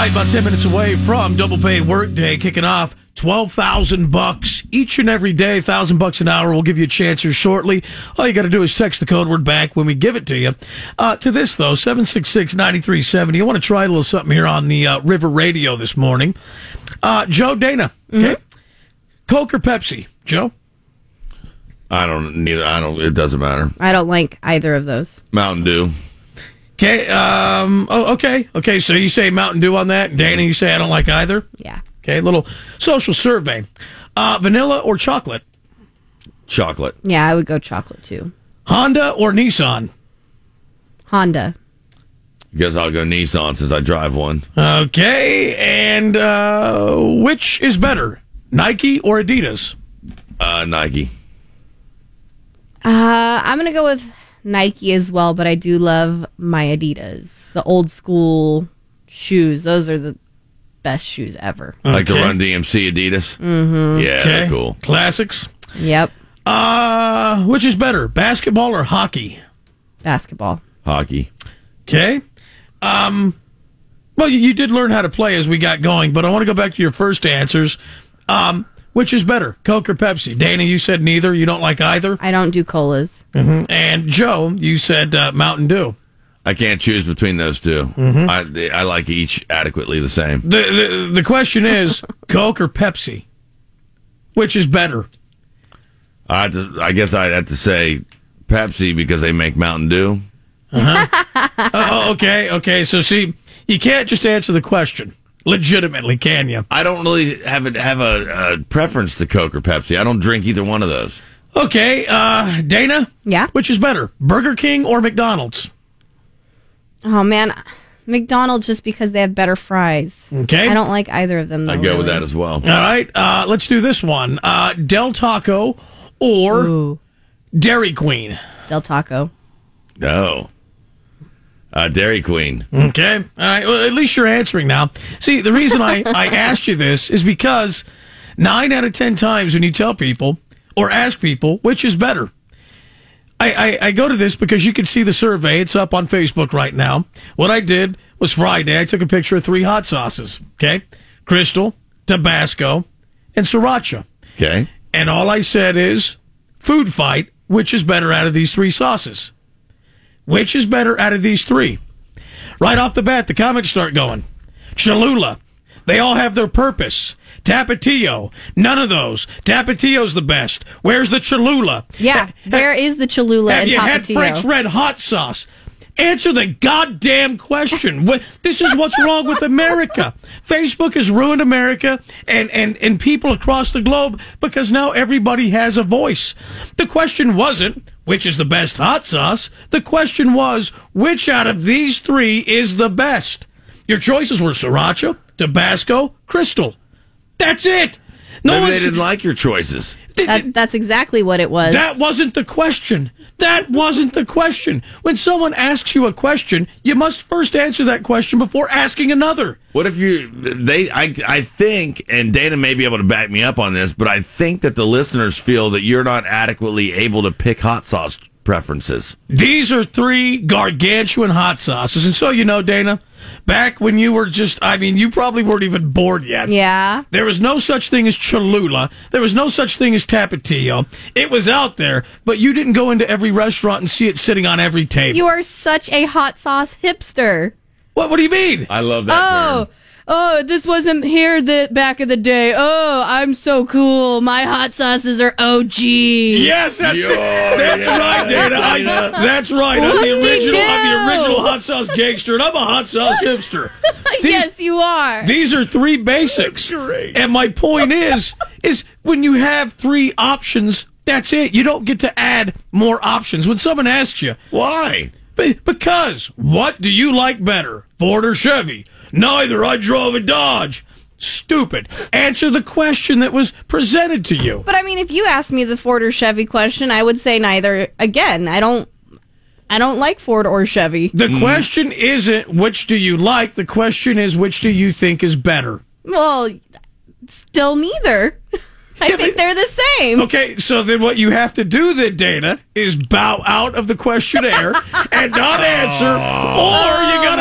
right, about 10 minutes away from Double Pay Workday kicking off. $12,000 each and every day, $1,000 an hour. We'll give you a chance here shortly. all you got to do is text the code word back when we give it to you. To this, though, 766-9370. I want to try a little something here on the River Radio this morning. Joe, Dana, okay? Coke or Pepsi? Joe? I don't, it doesn't matter. I don't like either of those. Mountain Dew. Okay, okay, so you say Mountain Dew on that. Dana, you say I don't like either? Yeah. Okay, a little social survey. Vanilla or chocolate? Chocolate. Yeah, I would go chocolate, too. Honda or Nissan? Honda. Guess I'll go Nissan since I drive one. Okay, and which is better, Nike or Adidas? Nike. I'm going to go with Nike as well, but I do love my Adidas. The old school shoes. Those are the best shoes ever. Like the Run DMC Adidas? Mm-hmm. Yeah, they're cool. Classics. Yep. Which is better, basketball or hockey? Basketball. Hockey. Okay. Well, you did learn how to play as we got going, but I want to go back to your first answers. Which is better, Coke or Pepsi? Dana, you said neither. You don't like either? I don't do colas. Mm-hmm. And Joe, you said Mountain Dew. I can't choose between those two. Mm-hmm. I like each adequately the same. The question is, Coke or Pepsi? Which is better? I guess I'd have to say Pepsi because they make Mountain Dew. Okay. So, see, you can't just answer the question legitimately, can you? I don't really have a preference to Coke or Pepsi. I don't drink either one of those. Okay, Dana? Yeah? Which is better, Burger King or McDonald's? Oh, man. McDonald's just because they have better fries. Okay. I don't like either of them, though. I'd go with that as well. All right, let's do this one. Del Taco or Dairy Queen? Del Taco. No. Dairy Queen. Okay. All right. Well, at least you're answering now. See, the reason I asked you this is because 9 out of 10 times when you tell people or ask people which is better, I go to this because you can see the survey. It's up on Facebook right now. What I did was Friday, I took a picture of 3 hot sauces. Okay. Crystal, Tabasco, and Sriracha. Okay. And all I said is, food fight, which is better out of these 3 sauces? Which is better out of these 3? Right off the bat, the comments start going. Cholula. They all have their purpose. Tapatio. None of those. Tapatio's the best. Where's the Cholula? Yeah, where is the Cholula Have and you Tapatio? had Frank's Red Hot Sauce? Answer the goddamn question. This is what's wrong with America. Facebook has ruined America and people across the globe because now everybody has a voice. The question wasn't, which is the best hot sauce? The question was, which out of these 3 is the best? Your choices were Sriracha, Tabasco, Crystal. That's it. Maybe they didn't like your choices. That's exactly what it was. That wasn't the question. That wasn't the question. When someone asks you a question, you must first answer that question before asking another. What if I think, and Dana may be able to back me up on this, but I think that the listeners feel that you're not adequately able to pick hot sauce preferences. These are 3 gargantuan hot sauces. And so, you know, Dana, back when you were you probably weren't even bored yet. Yeah. There was no such thing as Cholula. There was no such thing as Tapatio. It was out there, but you didn't go into every restaurant and see it sitting on every table. You are such a hot sauce hipster. What do you mean? I love that term. Oh, this wasn't here back in the day. Oh, I'm so cool. My hot sauces are OG. Yes, that's right, Dana. That's right. I'm the original hot sauce gangster, and I'm a hot sauce hipster. Yes, you are. These are 3 basics. Great. And my point is when you have 3 options, that's it. You don't get to add more options. When someone asks you, why? Because, what do you like better, Ford or Chevy? Neither. I drove a Dodge. Stupid. Answer the question that was presented to you. But I mean, if you asked me the Ford or Chevy question, I would say neither. Again, I don't like Ford or Chevy. The question isn't which do you like. The question is which do you think is better. Well, still neither. I think they're the same. Okay, so then what you have to do then, Dana, is bow out of the questionnaire and not answer, or you gotta answer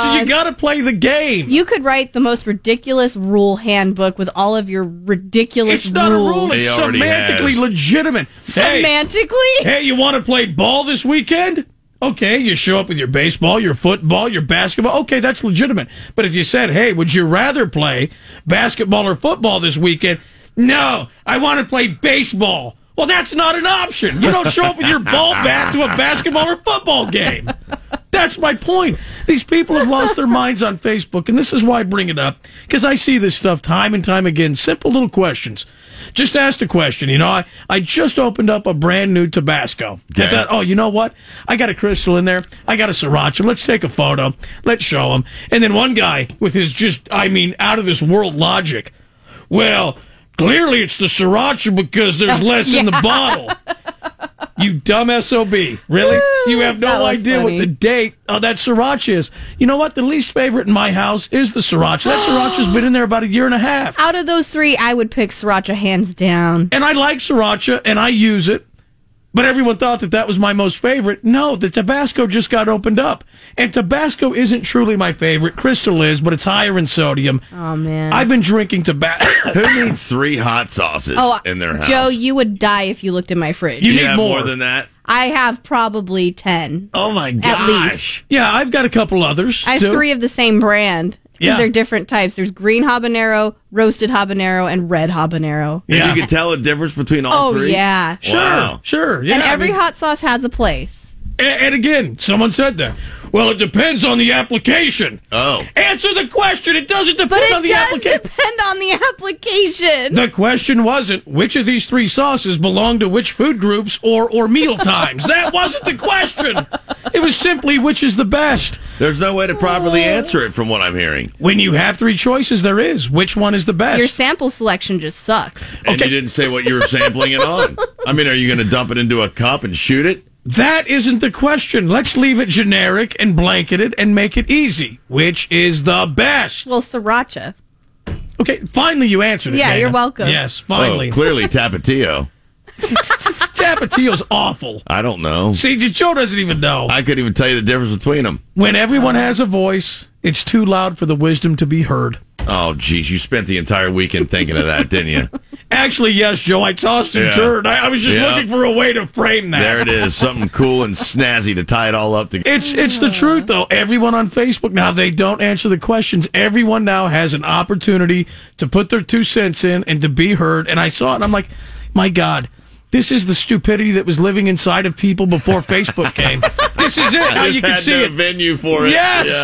So you got to play the game. You could write the most ridiculous rule handbook with all of your ridiculous It's not rules. a rule. It's He already semantically has. legitimate. Semantically? Hey, you want to play ball this weekend? Okay, you show up with your baseball, your football, your basketball. Okay, that's legitimate. But if you said, hey, would you rather play basketball or football this weekend? No, I want to play baseball. Well, that's not an option. You don't show up with your ball bat to a basketball or football game. That's my point. These people have lost their minds on Facebook, and this is why I bring it up, because I see this stuff time and time again. Simple little questions. Just ask a question. You know, I just opened up a brand new Tabasco. Okay. I thought, oh, you know what? I got a crystal in there. I got a sriracha. Let's take a photo. Let's show them. And then one guy with his out of this world logic. Well, clearly it's the sriracha because there's less in the bottle. You dumb SOB. Really? You have That no was idea funny. what the date of that sriracha is. You know what? The least favorite in my house is the sriracha. That sriracha's been in there about a year and a half. Out of those three, I would pick sriracha hands down. And I like sriracha, and I use it. But everyone thought that was my most favorite. No, the Tabasco just got opened up. And Tabasco isn't truly my favorite. Crystal is, but it's higher in sodium. Oh, man. I've been drinking Tabasco. Who needs 3 hot sauces in their house? Joe, you would die if you looked in my fridge. You You need have more. more than that? I have probably 10. Oh, my At gosh. least. Yeah, I've got a couple others. I have too. 3 of the same brand. Because Yeah. they're different types. There's green habanero, roasted habanero, and red habanero. And Yeah. you can tell the difference between all Oh, 3? yeah. Sure, Wow. sure. Yeah, And I every mean- hot sauce has a place. And again, someone said that. Well, it depends on the application. Oh. Answer the question. It doesn't depend But on it the does application. depend on the application. The question wasn't which of these 3 sauces belong to which food groups or meal times. That wasn't the question. It was simply which is the best. There's no way to properly answer it from what I'm hearing. When you have 3 choices, there is. Which one is the best? Your sample selection just sucks. And Okay. you didn't say what you were sampling it on. I mean, are you going to dump it into a cup and shoot it? That isn't the question. Let's leave it generic and blanketed and make it easy. Which is the best? Well, sriracha. Okay, finally you answered it. Yeah, Dana. you're welcome. Yes, finally. Oh, clearly Tapatio. Tapatio's awful. I don't know. See, Joe doesn't even know. I couldn't even tell you the difference between them. When everyone has a voice, it's too loud for the wisdom to be heard. Oh, geez, you spent the entire weekend thinking of that, didn't you? Actually, yes, Joe, I tossed and Yeah. turned. I was just Yeah. looking for a way to frame that. There it is, something cool and snazzy to tie it all up together. It's the truth, though. Everyone on Facebook now, they don't answer the questions. Everyone now has an opportunity to put their 2 cents in and to be heard. And I saw it, and I'm like, my God, this is the stupidity that was living inside of people before Facebook came. This is it. Now Just you can had see no it. venue for it. Yes. Yeah.